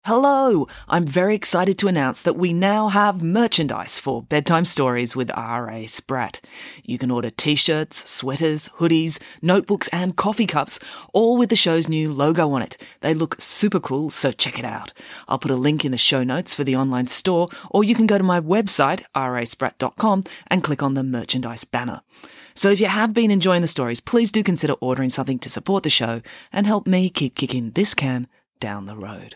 Hello! I'm very excited to announce that we now have merchandise for Bedtime Stories with R.A. Spratt. You can order t-shirts, sweaters, hoodies, notebooks and coffee cups, all with the show's new logo on it. They look super cool, so check it out. I'll put a link in the show notes for the online store, or you can go to my website, raspratt.com, and click on the merchandise banner. So if you have been enjoying the stories, please do consider ordering something to support the show and help me keep kicking this can down the road.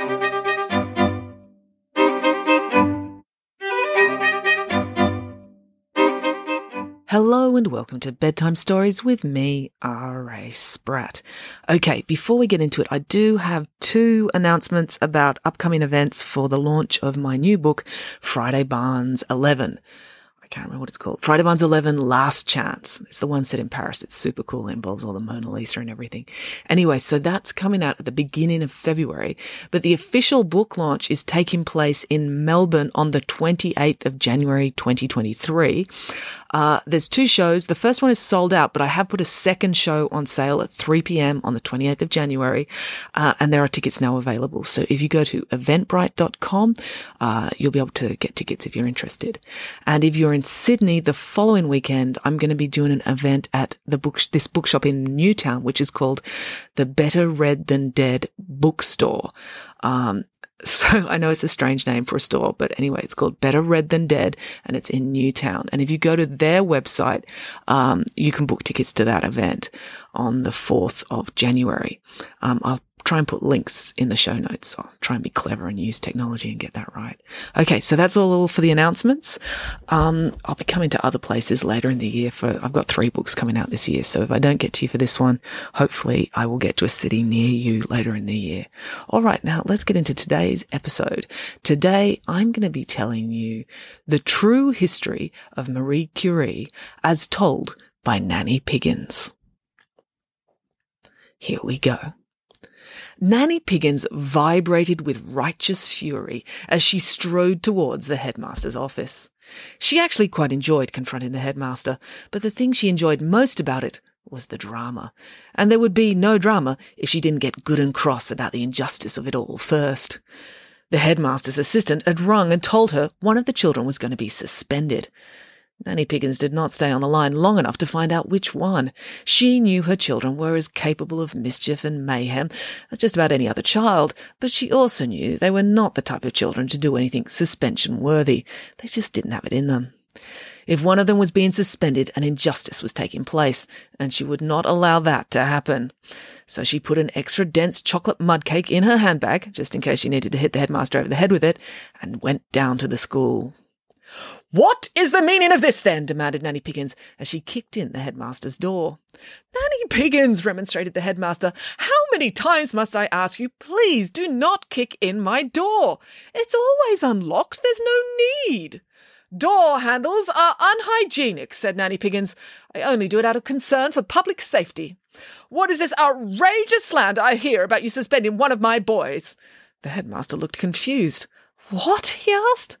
Hello and welcome to Bedtime Stories with me, R.A. Spratt. Okay, before we get into it, I do have two announcements about upcoming events for the launch of my new book, Friday Barnes 11. I can't remember what it's called. Friday Barnes 11 Last Chance. It's the one set in Paris. It's super cool. It involves all the Mona Lisa and everything. Anyway, so that's coming out at the beginning of February, but the official book launch is taking place in Melbourne on the 28th of January 2023. There's two shows. The first one is sold out, but I have put a second show on sale at 3 p.m. on the 28th of January, and there are tickets now available. So if you go to eventbrite.com, you'll be able to get tickets if you're interested. And if you're in Sydney, the following weekend, I'm going to be doing an event at this bookshop in Newtown, which is called the Better Read Than Dead Bookstore. So I know it's a strange name for a store, but anyway, it's called Better Read Than Dead, and it's in Newtown. And if you go to their website, you can book tickets to that event on the 4th of January. I'll try and put links in the show notes. I'll try and be clever and use technology and get that right. Okay, so that's all for the announcements. I'll be coming to other places later in the year I've got 3 books coming out this year. So if I don't get to you for this one, hopefully I will get to a city near you later in the year. All right, now let's get into today's episode. Today, I'm going to be telling you the true history of Marie Curie as told by Nanny Piggins. Here we go. Nanny Piggins vibrated with righteous fury as she strode towards the headmaster's office. She actually quite enjoyed confronting the headmaster, but the thing she enjoyed most about it was the drama. And there would be no drama if she didn't get good and cross about the injustice of it all first. The headmaster's assistant had rung and told her one of the children was going to be suspended. Nanny Piggins did not stay on the line long enough to find out which one. She knew her children were as capable of mischief and mayhem as just about any other child, but she also knew they were not the type of children to do anything suspension-worthy. They just didn't have it in them. If one of them was being suspended, an injustice was taking place, and she would not allow that to happen. So she put an extra dense chocolate mud cake in her handbag, just in case she needed to hit the headmaster over the head with it, and went down to the school. "What is the meaning of this, then?" demanded Nanny Piggins as she kicked in the headmaster's door. "Nanny Piggins," remonstrated the headmaster, "how many times must I ask you, please do not kick in my door? It's always unlocked. There's no need." "Door handles are unhygienic," said Nanny Piggins. "I only do it out of concern for public safety. What is this outrageous slander I hear about you suspending one of my boys?" The headmaster looked confused. "What?" he asked.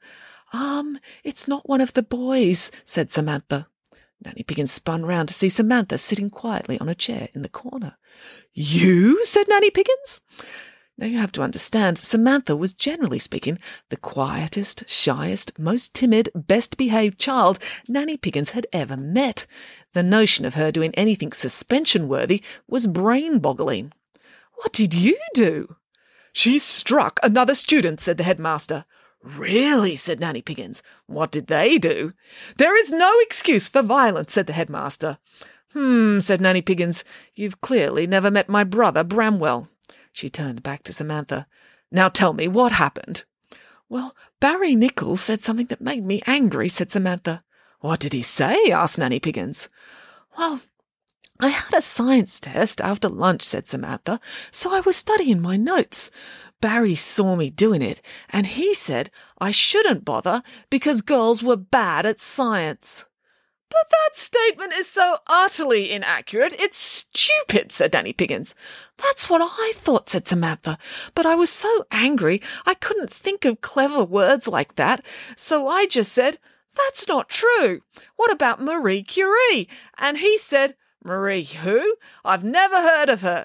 It's not one of the boys," said Samantha. Nanny Piggins spun round to see Samantha sitting quietly on a chair in the corner. "You?" said Nanny Piggins. Now you have to understand, Samantha was generally speaking the quietest, shyest, most timid, best-behaved child Nanny Piggins had ever met. The notion of her doing anything suspension-worthy was brain-boggling. "What did you do?" "She struck another student," said the headmaster. "Really?" said Nanny Piggins. "What did they do?" "There is no excuse for violence," said the headmaster. Said Nanny Piggins. "You've clearly never met my brother Bramwell." She turned back to Samantha. "Now tell me, what happened?" "Well, Barry Nichols said something that made me angry," said Samantha. "What did he say?" asked Nanny Piggins. "Well, I had a science test after lunch," said Samantha, "so I was studying my notes. Barry saw me doing it, and he said I shouldn't bother because girls were bad at science." "But that statement is so utterly inaccurate, it's stupid," said Nanny Piggins. "That's what I thought," said Samantha, "but I was so angry I couldn't think of clever words like that, so I just said, 'That's not true. What about Marie Curie?' And he said, 'Marie who? I've never heard of her.'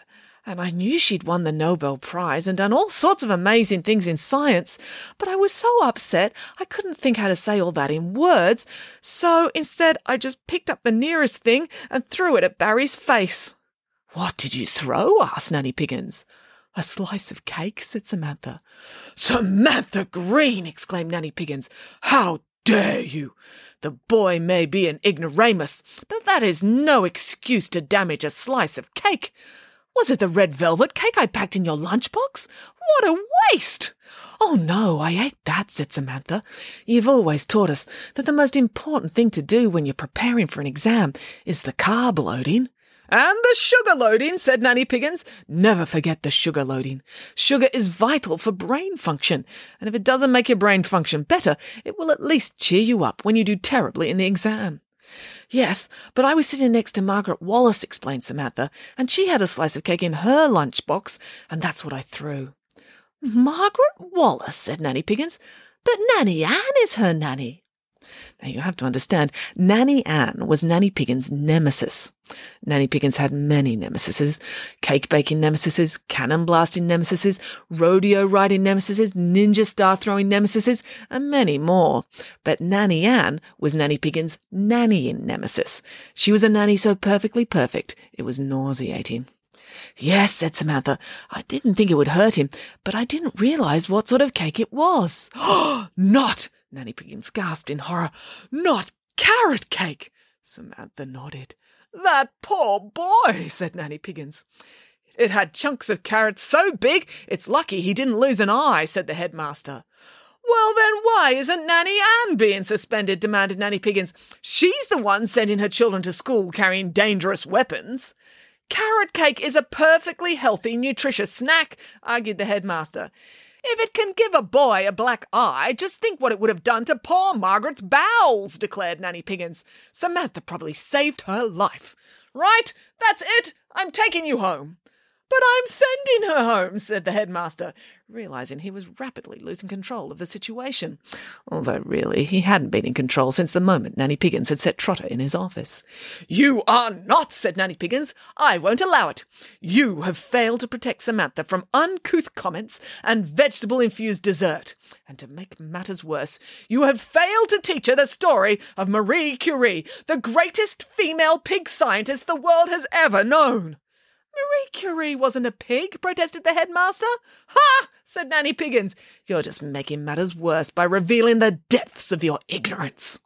And I knew she'd won the Nobel Prize and done all sorts of amazing things in science, but I was so upset I couldn't think how to say all that in words, so instead I just picked up the nearest thing and threw it at Barry's face. "What did you throw?" asked Nanny Piggins. "A slice of cake," said Samantha. "Samantha Green!" exclaimed Nanny Piggins. "How dare you? The boy may be an ignoramus, but that is no excuse to damage a slice of cake. Was it the red velvet cake I packed in your lunchbox? What a waste!" "Oh, no, I ate that," said Samantha. "You've always taught us that the most important thing to do when you're preparing for an exam is the carb loading." "And the sugar loading," said Nanny Piggins. "Never forget the sugar loading. Sugar is vital for brain function, and if it doesn't make your brain function better, it will at least cheer you up when you do terribly in the exam." "Yes, but I was sitting next to Margaret Wallace," explained Samantha, "and she had a slice of cake in her lunchbox, and that's what I threw." "Margaret Wallace," said Nanny Piggins. "But Nanny Ann is her nanny." Now, you have to understand, Nanny Ann was Nanny Piggins' nemesis. Nanny Piggins had many nemesises: cake-baking nemesises, cannon-blasting nemesises, rodeo-riding nemesises, ninja star-throwing nemesises, and many more. But Nanny Ann was Nanny Piggins' nannying nemesis. She was a nanny so perfectly perfect, it was nauseating. "Yes," said Samantha, "I didn't think it would hurt him, but I didn't realise what sort of cake it was." "Oh, not!" Nanny Piggins gasped in horror. "Not carrot cake!" Samantha nodded. "That poor boy," said Nanny Piggins. "It had chunks of carrots so big, it's lucky he didn't lose an eye," said the headmaster. "Well, then why isn't Nanny Ann being suspended?" demanded Nanny Piggins. "She's the one sending her children to school carrying dangerous weapons." "Carrot cake is a perfectly healthy, nutritious snack," argued the headmaster. "If it can give a boy a black eye, just think what it would have done to poor Margaret's bowels," declared Nanny Piggins. "Samantha probably saved her life." "Right, that's it. I'm taking you home." "But I'm sending her home," said the headmaster, realising he was rapidly losing control of the situation. Although really, he hadn't been in control since the moment Nanny Piggins had set Trotter in his office. "You are not," said Nanny Piggins. "I won't allow it. You have failed to protect Samantha from uncouth comments and vegetable-infused dessert. And to make matters worse, you have failed to teach her the story of Marie Curie, the greatest female pig scientist the world has ever known." "Marie Curie wasn't a pig," protested the headmaster. "Ha!" said Nanny Piggins. "You're just making matters worse by revealing the depths of your ignorance."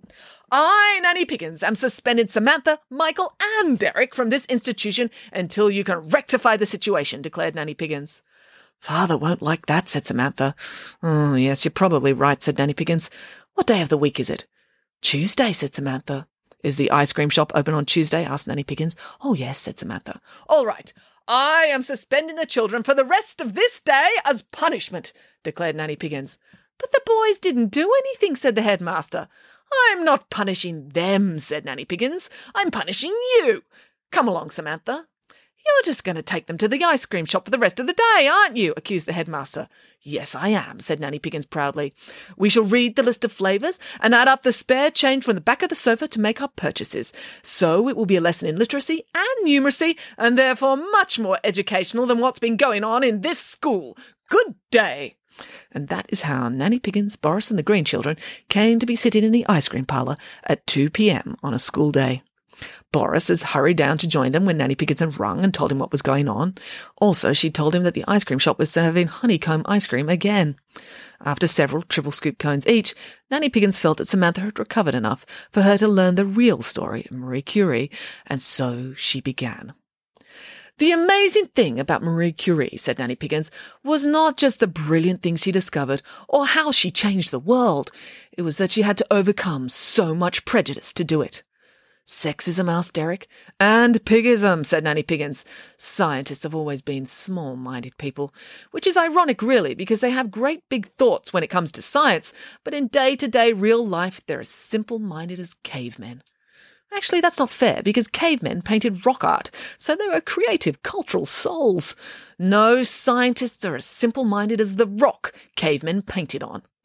"I, Nanny Piggins, am suspending Samantha, Michael, and Derek from this institution until you can rectify the situation," declared Nanny Piggins. "Father won't like that," said Samantha. "Oh, yes, you're probably right," said Nanny Piggins. "What day of the week is it?" "Tuesday," said Samantha. "Is the ice cream shop open on Tuesday?" asked Nanny Piggins. "Oh, yes," said Samantha. "All right. I am suspending the children for the rest of this day as punishment," declared Nanny Piggins. "But the boys didn't do anything," said the headmaster. "I'm not punishing them," said Nanny Piggins. "I'm punishing you. Come along, Samantha." "You're just going to take them to the ice cream shop for the rest of the day, aren't you?" accused the headmaster. "Yes, I am," said Nanny Piggins proudly. "We shall read the list of flavours and add up the spare change from the back of the sofa to make our purchases. So it will be a lesson in literacy and numeracy, and therefore much more educational than what's been going on in this school. Good day." And that is how Nanny Piggins, Boris and the Green children came to be sitting in the ice cream parlour at 2 p.m. on a school day. Boris has hurried down to join them when Nanny Piggins had rung and told him what was going on. Also, she told him that the ice cream shop was serving honeycomb ice cream again. After several triple scoop cones each, Nanny Piggins felt that Samantha had recovered enough for her to learn the real story of Marie Curie, and so she began. "The amazing thing about Marie Curie," said Nanny Piggins, "was not just the brilliant things she discovered or how she changed the world. It was that she had to overcome so much prejudice to do it." "Sexism?" asked Derek. "And pigism," said Nanny Piggins. "Scientists have always been small-minded people, which is ironic, really, because they have great big thoughts when it comes to science, but in day-to-day real life they're as simple-minded as cavemen." Actually, that's not fair, because cavemen painted rock art, so they were creative, cultural souls. No, scientists are as simple-minded as the rock cavemen painted on.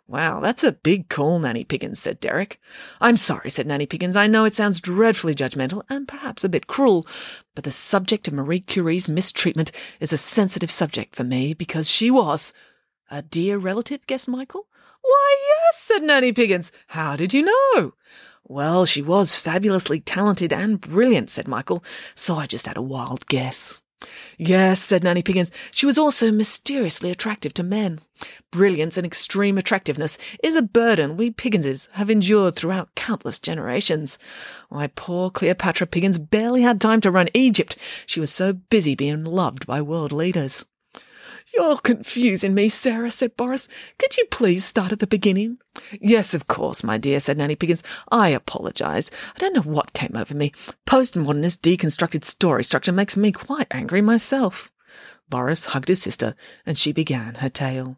Wow, that's a big call, Nanny Piggins, said Derek. I'm sorry, said Nanny Piggins. I know it sounds dreadfully judgmental and perhaps a bit cruel, but the subject of Marie Curie's mistreatment is a sensitive subject for me because she was... A dear relative, guessed Michael. Why, yes, said Nanny Piggins. How did you know? Well, she was fabulously talented and brilliant, said Michael, so I just had a wild guess. Yes, said Nanny Piggins, she was also mysteriously attractive to men. Brilliance and extreme attractiveness is a burden we Pigginses have endured throughout countless generations. Why, poor Cleopatra Piggins barely had time to run Egypt. She was so busy being loved by world leaders. You're confusing me, Sarah, said Boris. Could you please start at the beginning? Yes, of course, my dear, said Nanny Piggins. I apologise. I don't know what came over me. Postmodernist deconstructed story structure makes me quite angry myself. Boris hugged his sister, and she began her tale.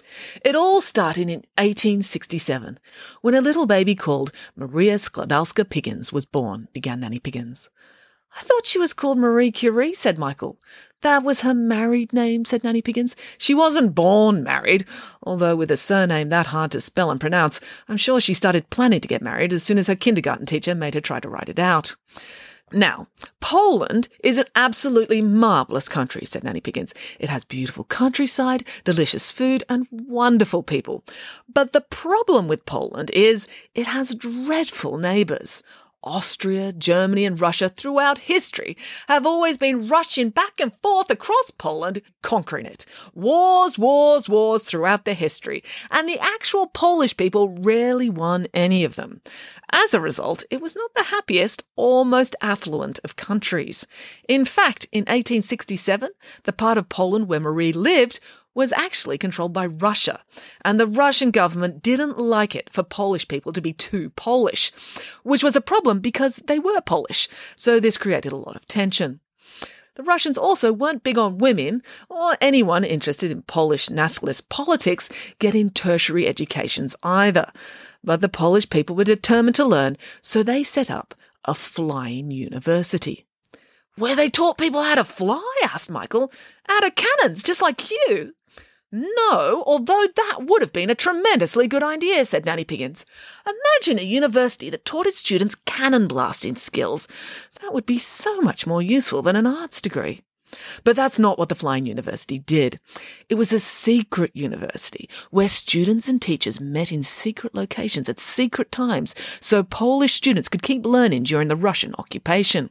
It all started in 1867, when a little baby called Maria Sklodowska-Piggins was born, began Nanny Piggins. I thought she was called Marie Curie, said Michael. That was her married name, said Nanny Piggins. She wasn't born married, although with a surname that hard to spell and pronounce, I'm sure she started planning to get married as soon as her kindergarten teacher made her try to write it out. Now, Poland is an absolutely marvellous country, said Nanny Piggins. It has beautiful countryside, delicious food, and wonderful people. But the problem with Poland is it has dreadful neighbours. Austria, Germany and Russia throughout history have always been rushing back and forth across Poland, conquering it. Wars, wars, wars throughout their history, and the actual Polish people rarely won any of them. As a result, it was not the happiest or most affluent of countries. In fact, in 1867, the part of Poland where Marie lived was actually controlled by Russia, and the Russian government didn't like it for Polish people to be too Polish, which was a problem because they were Polish, so this created a lot of tension. The Russians also weren't big on women or anyone interested in Polish nationalist politics getting tertiary educations either, but the Polish people were determined to learn, so they set up a flying university. Where they taught people how to fly, asked Michael. Out of cannons, just like you. No, although that would have been a tremendously good idea, said Nanny Piggins. Imagine a university that taught its students cannon blasting skills. That would be so much more useful than an arts degree. But that's not what the Flying University did. It was a secret university where students and teachers met in secret locations at secret times so Polish students could keep learning during the Russian occupation.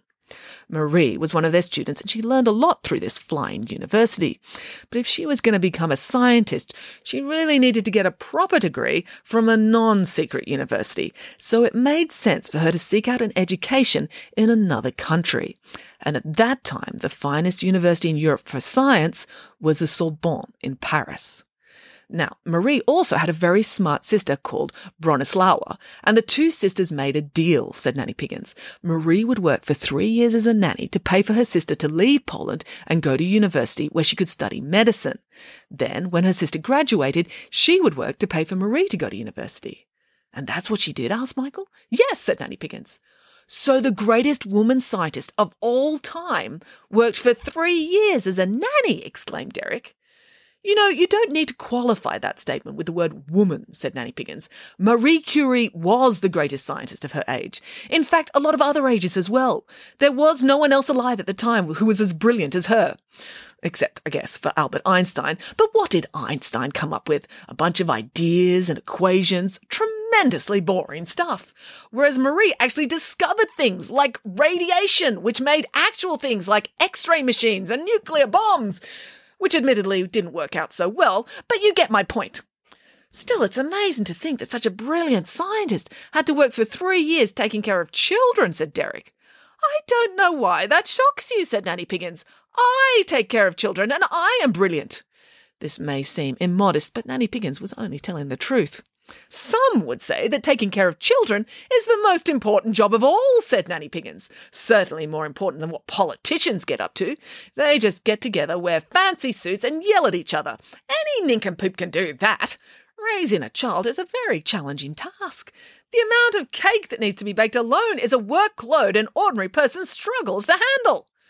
Marie was one of their students and she learned a lot through this flying university. But if she was going to become a scientist, she really needed to get a proper degree from a non-secret university. So it made sense for her to seek out an education in another country. And at that time, the finest university in Europe for science was the Sorbonne in Paris. Now, Marie also had a very smart sister called Bronislawa, and the two sisters made a deal, said Nanny Piggins. Marie would work for 3 years as a nanny to pay for her sister to leave Poland and go to university where she could study medicine. Then, when her sister graduated, she would work to pay for Marie to go to university. And that's what she did, asked Michael. Yes, said Nanny Piggins. So the greatest woman scientist of all time worked for 3 years as a nanny, exclaimed Derek. You know, you don't need to qualify that statement with the word woman, said Nanny Piggins. Marie Curie was the greatest scientist of her age. In fact, a lot of other ages as well. There was no one else alive at the time who was as brilliant as her. Except, I guess, for Albert Einstein. But what did Einstein come up with? A bunch of ideas and equations. Tremendously boring stuff. Whereas Marie actually discovered things like radiation, which made actual things like X-ray machines and nuclear bombs, which admittedly didn't work out so well, but you get my point. Still, it's amazing to think that such a brilliant scientist had to work for 3 years taking care of children, said Derek. I don't know why that shocks you, said Nanny Piggins. I take care of children and I am brilliant. This may seem immodest, but Nanny Piggins was only telling the truth. Some would say that taking care of children is the most important job of all, said Nanny Piggins. Certainly more important than what politicians get up to. They just get together, wear fancy suits and yell at each other. Any nincompoop can do that. Raising a child is a very challenging task. The amount of cake that needs to be baked alone is a workload an ordinary person struggles to handle.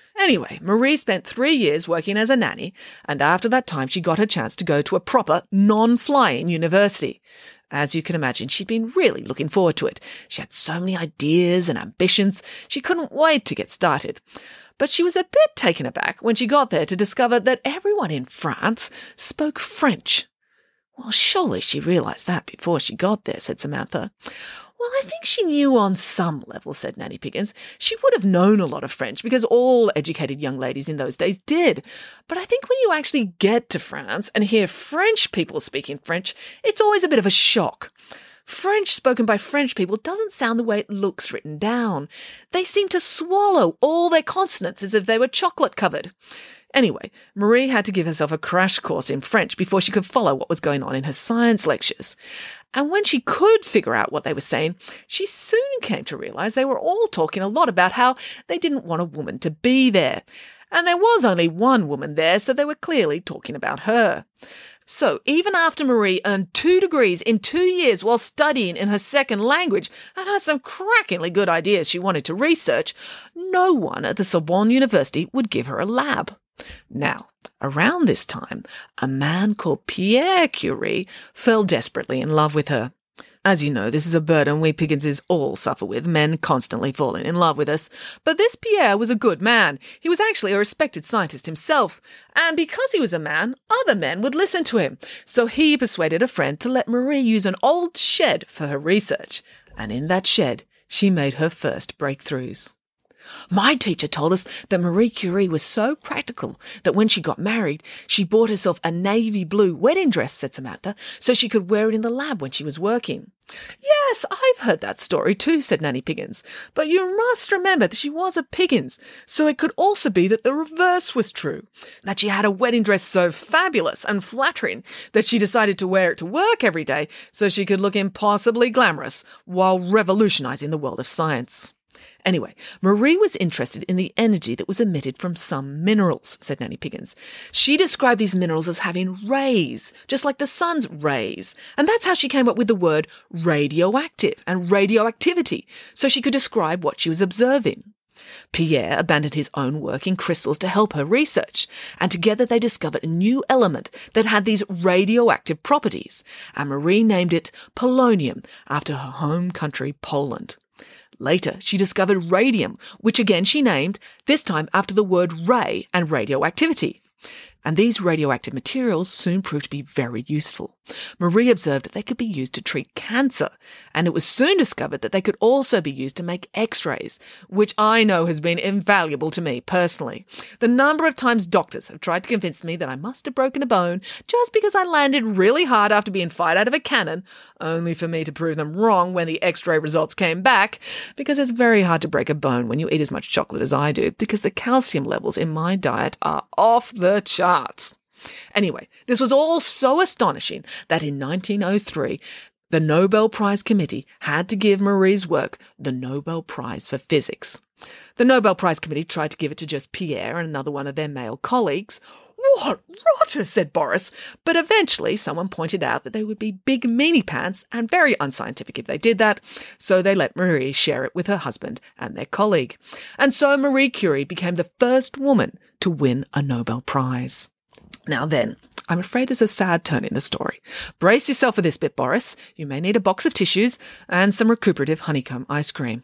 Anyway, Marie spent 3 years working as a nanny, and after that time she got her chance to go to a proper non-flying university. As you can imagine, she'd been really looking forward to it. She had so many ideas and ambitions, she couldn't wait to get started. But she was a bit taken aback when she got there to discover that everyone in France spoke French. Well, surely she realised that before she got there, said Samantha. Well, I think she knew on some level, said Nanny Piggins. She would have known a lot of French because all educated young ladies in those days did. But I think when you actually get to France and hear French people speaking French, it's always a bit of a shock. French spoken by French people doesn't sound the way it looks written down. They seem to swallow all their consonants as if they were chocolate covered. Anyway, Marie had to give herself a crash course in French before she could follow what was going on in her science lectures. And when she could figure out what they were saying, she soon came to realise they were all talking a lot about how they didn't want a woman to be there. And there was only one woman there, so they were clearly talking about her. So even after Marie earned 2 degrees in 2 years while studying in her second language and had some crackingly good ideas she wanted to research, no one at the Sorbonne University would give her a lab. Now, around this time, a man called Pierre Curie fell desperately in love with her. As you know, this is a burden we Pigginses all suffer with, men constantly falling in love with us. But this Pierre was a good man. He was actually a respected scientist himself. And because he was a man, other men would listen to him. So he persuaded a friend to let Marie use an old shed for her research. And in that shed, she made her first breakthroughs. My teacher told us that Marie Curie was so practical that when she got married, she bought herself a navy blue wedding dress, said Samantha, so she could wear it in the lab when she was working. Yes, I've heard that story too, said Nanny Piggins. But you must remember that she was a Piggins, so it could also be that the reverse was true, that she had a wedding dress so fabulous and flattering that she decided to wear it to work every day so she could look impossibly glamorous while revolutionising the world of science. Anyway, Marie was interested in the energy that was emitted from some minerals, said Nanny Piggins. She described these minerals as having rays, just like the sun's rays. And that's how she came up with the word radioactive and radioactivity, so she could describe what she was observing. Pierre abandoned his own work in crystals to help her research, and together they discovered a new element that had these radioactive properties, and Marie named it polonium after her home country, Poland. Later, she discovered radium, which again she named, this time after the word ray and radioactivity. And these radioactive materials soon proved to be very useful. Marie observed that they could be used to treat cancer, and it was soon discovered that they could also be used to make X-rays, which I know has been invaluable to me personally. The number of times doctors have tried to convince me that I must have broken a bone just because I landed really hard after being fired out of a cannon, only for me to prove them wrong when the X-ray results came back, because it's very hard to break a bone when you eat as much chocolate as I do, because the calcium levels in my diet are off the charts. Anyway, this was all so astonishing that in 1903, the Nobel Prize Committee had to give Marie's work the Nobel Prize for Physics. The Nobel Prize Committee tried to give it to just Pierre and another one of their male colleagues. What rotter, said Boris. But eventually someone pointed out that they would be big meanie pants and very unscientific if they did that, so they let Marie share it with her husband and their colleague. And so Marie Curie became the first woman to win a Nobel Prize. Now then, I'm afraid there's a sad turn in the story. Brace yourself for this bit, Boris. You may need a box of tissues and some recuperative honeycomb ice cream.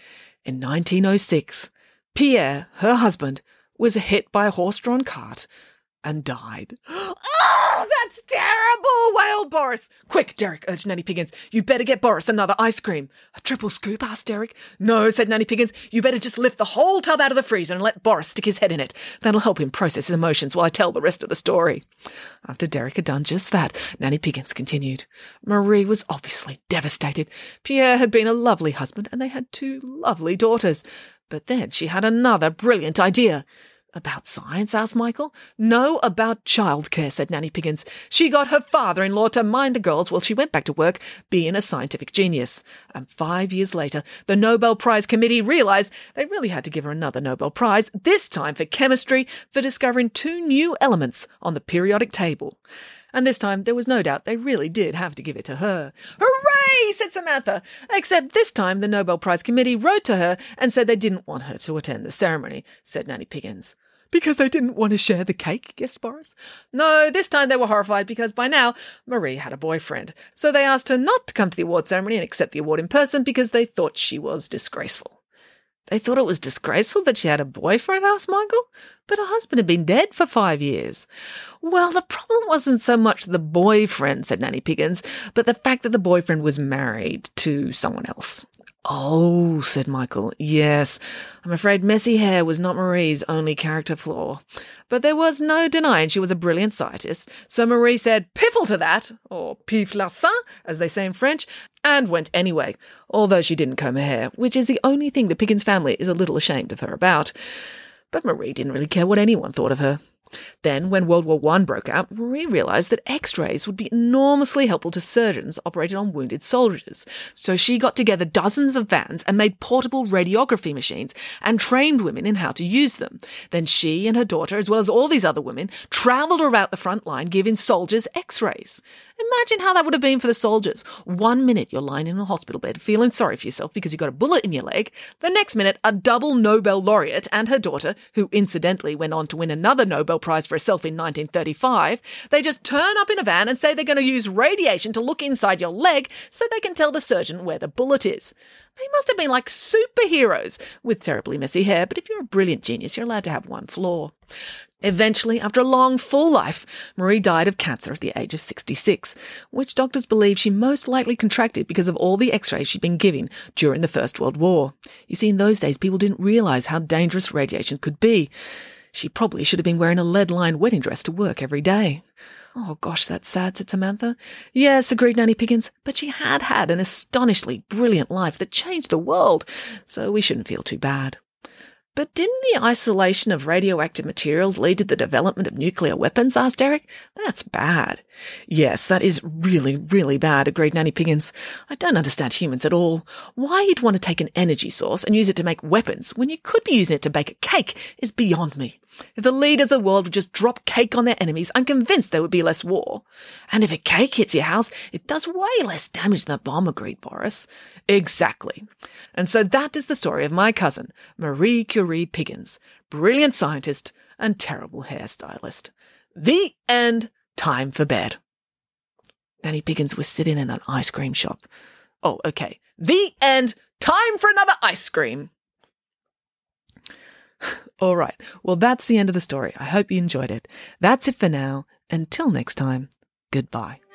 In 1906, Pierre, her husband, was hit by a horse-drawn cart and died. Oh, that's terrible, wailed Boris. Quick, Derek, urged Nanny Piggins. You better get Boris another ice cream. A triple scoop, asked Derek. No, said Nanny Piggins. You better just lift the whole tub out of the freezer and let Boris stick his head in it. That'll help him process his emotions while I tell the rest of the story. After Derek had done just that, Nanny Piggins continued. Marie was obviously devastated. Pierre had been a lovely husband and they had 2 lovely daughters. But then she had another brilliant idea. About science, asked Michael. No, about childcare, said Nanny Piggins. She got her father-in-law to mind the girls while she went back to work, being a scientific genius. And 5 years later, the Nobel Prize Committee realised they really had to give her another Nobel Prize, this time for chemistry, for discovering 2 new elements on the periodic table. And this time, there was no doubt they really did have to give it to her. Hooray! Hooray, said Samantha. Except this time the Nobel Prize Committee wrote to her and said they didn't want her to attend the ceremony, said Nanny Piggins. Because they didn't want to share the cake, guessed Boris. No, this time they were horrified because by now Marie had a boyfriend. So they asked her not to come to the award ceremony and accept the award in person because they thought she was disgraceful. They thought it was disgraceful that she had a boyfriend, asked Michael, but her husband had been dead for 5 years. Well, the problem wasn't so much the boyfriend, said Nanny Piggins, but the fact that the boyfriend was married to someone else. Oh, said Michael, yes, I'm afraid messy hair was not Marie's only character flaw. But there was no denying she was a brilliant scientist, so Marie said piffle to that, or pif la ça, as they say in French, and went anyway, although she didn't comb her hair, which is the only thing the Piggins family is a little ashamed of her about. But Marie didn't really care what anyone thought of her. Then, when World War I broke out, Marie realised that X-rays would be enormously helpful to surgeons operating on wounded soldiers. So she got together dozens of vans and made portable radiography machines and trained women in how to use them. Then she and her daughter, as well as all these other women, travelled about the front line giving soldiers X-rays. Imagine how that would have been for the soldiers. 1 minute you're lying in a hospital bed feeling sorry for yourself because you got a bullet in your leg. The next minute, a double Nobel laureate and her daughter, who incidentally went on to win another Nobel Prize for herself in 1935, they just turn up in a van and say they're going to use radiation to look inside your leg so they can tell the surgeon where the bullet is. They must have been like superheroes with terribly messy hair, but if you're a brilliant genius, you're allowed to have one flaw. Eventually, after a long, full life, Marie died of cancer at the age of 66, which doctors believe she most likely contracted because of all the X-rays she'd been giving during the First World War. You see, in those days, people didn't realise how dangerous radiation could be. She probably should have been wearing a lead-lined wedding dress to work every day. Oh, gosh, that's sad, said Samantha. Yes, agreed Nanny Piggins, but she had had an astonishingly brilliant life that changed the world, so we shouldn't feel too bad. But didn't the isolation of radioactive materials lead to the development of nuclear weapons? Asked Eric. That's bad. Yes, that is really, really bad, agreed Nanny Piggins. I don't understand humans at all. Why you'd want to take an energy source and use it to make weapons when you could be using it to bake a cake is beyond me. If the leaders of the world would just drop cake on their enemies, I'm convinced there would be less war. And if a cake hits your house, it does way less damage than a bomb, agreed Boris. Exactly. And so that is the story of my cousin, Marie Curie Piggins, brilliant scientist and terrible hairstylist. The end. Time for bed. Nanny Piggins was sitting in an ice cream shop. Oh, okay. The end. Time for another ice cream. All right. Well, that's the end of the story. I hope you enjoyed it. That's it for now. Until next time, goodbye.